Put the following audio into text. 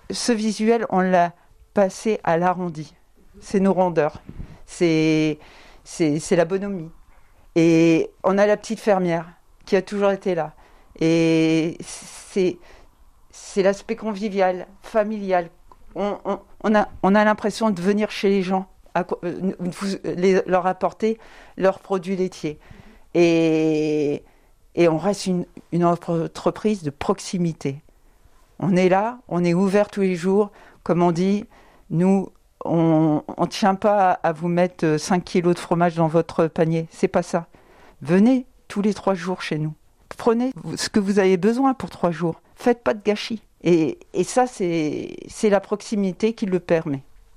ce visuel, on l'a passé à l'arrondi. C'est nos rondeurs. C'est la bonhomie. Et on a la petite fermière qui a toujours été là. Et c'est l'aspect convivial, familial. On a l'impression de venir chez les gens, leur apporter leurs produits laitiers. Et on reste une entreprise de proximité. On est là, on est ouvert tous les jours. Comme on dit, nous, on ne tient pas à vous mettre 5 kilos de fromage dans votre panier. C'est pas ça. Venez tous les 3 jours chez nous. Prenez ce que vous avez besoin pour 3 jours. Faites pas de gâchis. Et ça, c'est la proximité qui le permet.